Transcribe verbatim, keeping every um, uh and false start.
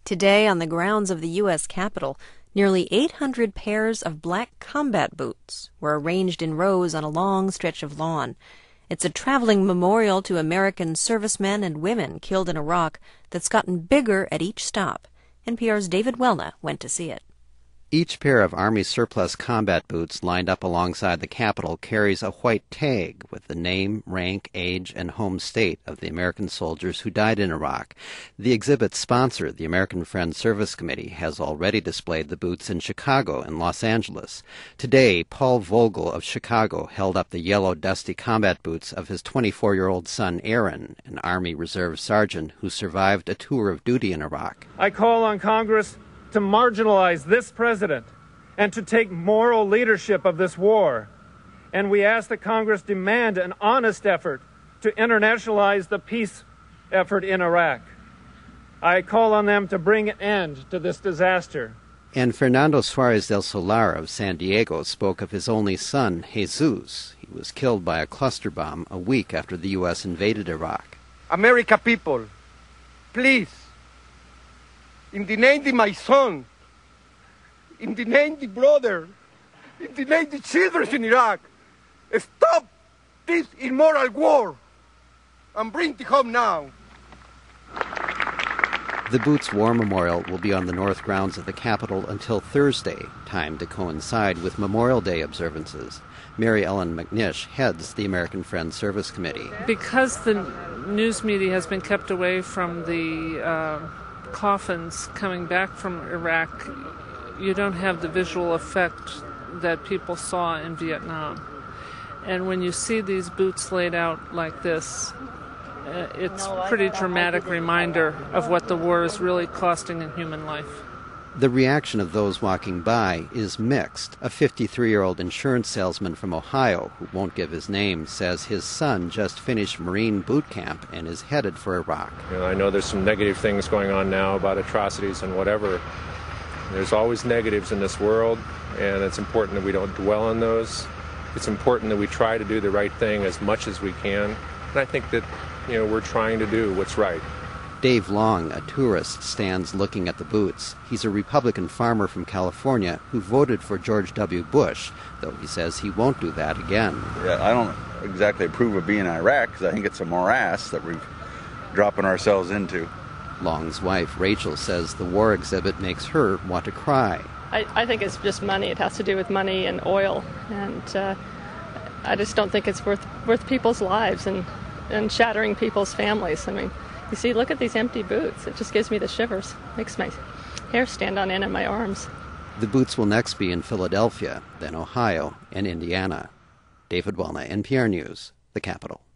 Today, on the grounds of the U S Capitol, nearly eight hundred pairs of black combat boots were arranged in rows on a long stretch of lawn. It's a traveling memorial to American servicemen and women killed in Iraq that's gotten bigger at each stop. N P R's David Welna went to see it. Each pair of Army surplus combat boots lined up alongside the Capitol carries a white tag with the name, rank, age, and home state of the American soldiers who died in Iraq. The exhibit's sponsor, the American Friends Service Committee, has already displayed the boots in Chicago and Los Angeles. Today, Paul Vogel of Chicago held up the yellow, dusty combat boots of his twenty-four-year-old son, Aaron, an Army Reserve sergeant who survived a tour of duty in Iraq. I call on Congress to marginalize this president and to take moral leadership of this war. And we ask that Congress demand an honest effort to internationalize the peace effort in Iraq. I call on them to bring an end to this disaster. And Fernando Suarez del Solar of San Diego spoke of his only son, Jesus. He was killed by a cluster bomb a week after the U S invaded Iraq. America people, please, in the name of my son, in the name of the brother, in the name of the children in Iraq, stop this immoral war and bring it home now. The Boots War Memorial will be on the north grounds of the Capitol until Thursday, timed to coincide with Memorial Day observances. Mary Ellen McNish heads the American Friends Service Committee. Because the news media has been kept away from the uh, coffins coming back from Iraq, you don't have the visual effect that people saw in Vietnam. And when you see these boots laid out like this, uh, it's a pretty dramatic reminder of what the war is really costing in human life. The reaction of those walking by is mixed. A fifty-three-year-old insurance salesman from Ohio, who won't give his name, says his son just finished Marine boot camp and is headed for Iraq. You know, I know there's some negative things going on now about atrocities and whatever. There's always negatives in this world, and it's important that we don't dwell on those. It's important that we try to do the right thing as much as we can, and I think that, you know, we're trying to do what's right. Dave Long, a tourist, stands looking at the boots. He's a Republican farmer from California who voted for George W. Bush, though he says he won't do that again. Yeah, I don't exactly approve of being in Iraq because I think it's a morass that we're dropping ourselves into. Long's wife, Rachel, says the war exhibit makes her want to cry. I, I think it's just money. It has to do with money and oil, and uh, I just don't think it's worth worth people's lives and, and shattering people's families. I mean, you see, look at these empty boots. It just gives me the shivers. Makes my hair stand on end in my arms. The boots will next be in Philadelphia, then Ohio, and Indiana. David Welna, N P R News, the Capitol.